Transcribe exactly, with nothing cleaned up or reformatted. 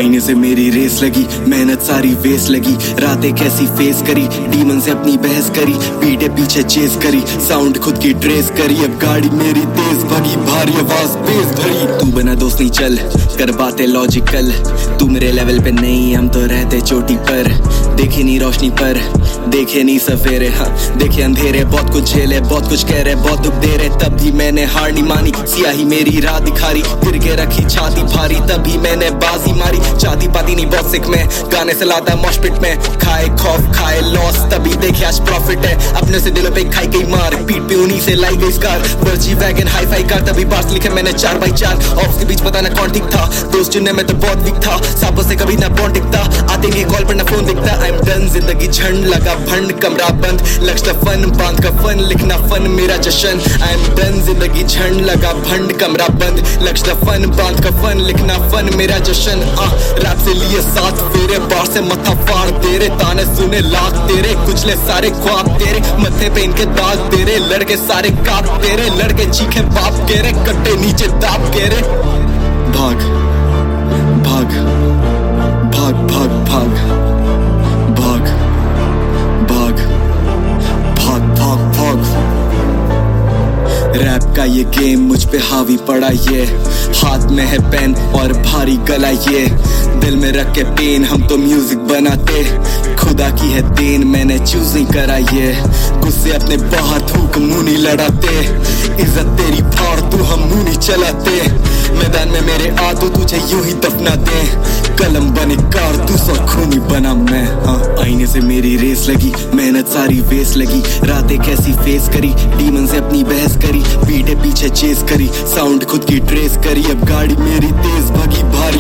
आईने से मेरी रेस लगी, मेहनत सारी वेस्ट लगी, रातें कैसी फेस करी, डीमन से अपनी बहस करी, पीठे पीछे चेस करी, साउंड खुद की ट्रेस करी, अब गाड़ी मेरी तेज भगी, भारी आवाज बेस धरी। तू बना दोस्त नहीं चल कर बातें लॉजिकल, तू मेरे लेवल पे नहीं, हम तो रहते चोटी पर, देखे नहीं रोशनी पर देखे नहीं सफेरे, हाँ देखे अंधेरे, बहुत कुछ झेले बहुत कुछ कह रहे, बहुत दुख दे रहे, तब भी मैंने हार नहीं मानी, सियाही मेरी राह दिखारी, फिर के रखी छाती भारी, तभी मैंने बाजी मारी, चाहती पाती नहीं बहुत सिक में, गाने से लाता मॉशपिट में, खाए खौफ खाए लॉस, तभी देखे आज प्रॉफिट है, अपने से दिलों पे खाई गई मार, पीठ पे उन्हीं से लाई गई स्कार, बर्जी वैगन हाई फाई कार, तभी बार्स लिखे मैंने चार बाई चार, ऑफ के बीच पता ना कौन ठीक था, दोस्त चुनने में तो बहुत वीक था, सांपों से कभी ना बॉन्ड दिखता, आते नहीं कॉल पर ना फोन दिखता, आई एम डन, जिंदगी झंड लगा भंड, कमरा बंद, लक्ष्य फन, बांध का फन, लिखना फन मेरा जशन, आई एम डन, जिंदगी झंड लगा भंड, कमरा बंद, लक्ष्य फन, बांध का फन, लिखना फन मेरा जशन, आ रैप से लिए साथ फेरे, बार से मथा फाड़ तेरे, ताने सुने लाख तेरे, कुचले सारे ख्वाब तेरे, मत्थे पे इनके दाग तेरे, लड़के सारे काप तेरे, लड़के चीखे बाप तेरे, कट्टे नीचे दाब तेरे, भाग भाग भाग भाग भाग भाग भाग भाग भाग भाग। रैप का ये गेम मुझ पे हावी पड़ा, ये हाथ में है पेन और भारी गला, ये दिल में रख के पेन, हम तो म्यूजिक बनाते, खुदा की है देन, मैंने चूज नहीं करा, ये गुस्से अपने बाहर थूक मुंह नहीं लड़ाते, इज्जत तेरी फाड़ तू हम मुंह नहीं चलाते, मैदान में मेरे आ तो तुझे यूं ही दफना दे, कलम बने कार तू सौ खूनी बना मैं, हाँ आईने से मेरी रेस लगी, मेहनत सारी वेस्ट लगी, रातें कैसी फेस करी, डीमन से अपनी बहस करी, पीठे पीछे चेस करी, साउंड खुद की ट्रेस करी, अब गाड़ी मेरी तेज भगी, भारी